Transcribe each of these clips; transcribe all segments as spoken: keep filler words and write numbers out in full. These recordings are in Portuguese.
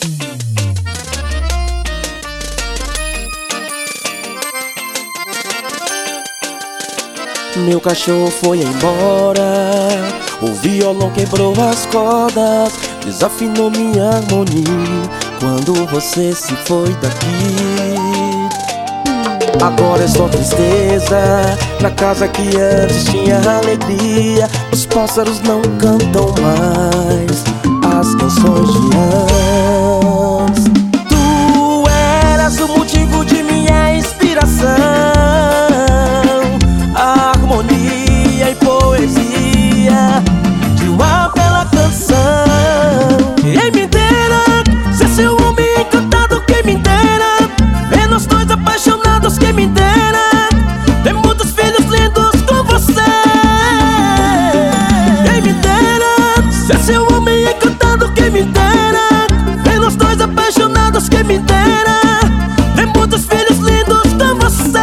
Meu cachorro foi embora, o violão quebrou as cordas, desafinou minha harmonia quando você se foi daqui. Agora é só tristeza, na casa que antes tinha alegria. Os pássaros não cantam mais as canções de antes. Tu eras o motivo de minha inspiração, harmonia e poesia de uma bela canção. Quem me dera ser seu homem encantado, quem me dera ver nós dois apaixonados, quem me dera ter muitos filhos lindos com você. Quem me dera ser seu homem encantado, quem me dera ver nós dois apaixonados, quem me dera ter muitos filhos lindos com você.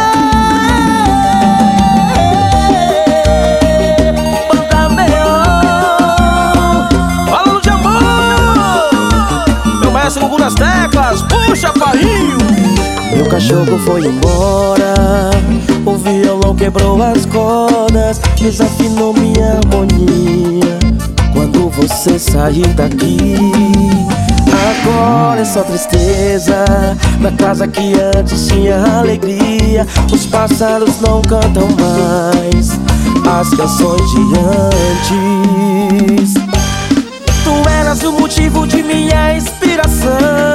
Nas teclas, puxa painho. Meu cachorro foi embora, o violão quebrou as cordas, desafinou minha harmonia quando você saiu daqui. Agora é só tristeza, na casa que antes tinha alegria. Os pássaros não cantam mais as canções de antes. Tu eras o motivo de minha inspiração,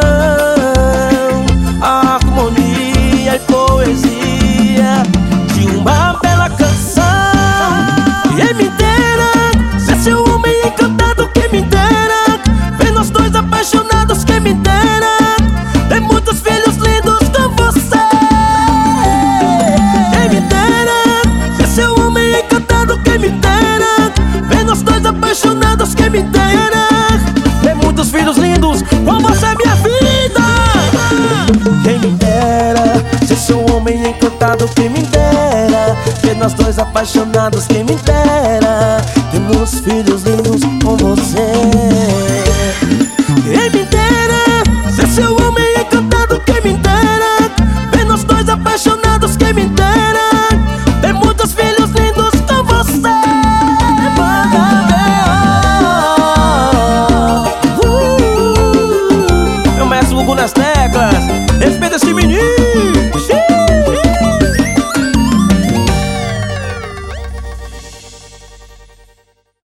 harmonia e poesia de uma bela canção. Quem me dera ser seu homem encantado, quem me dera ver nós dois apaixonados, quem me dera ter muitos filhos lindos com você. Quem me dera ser seu homem encantado, quem me dera ver nós dois apaixonados, quem me dera ter muitos filhos lindos com você, minha vida. Quem me dera ser seu homem encantado, quem me dera ver nós dois apaixonados, quem me dera ter muitos filhos lindos.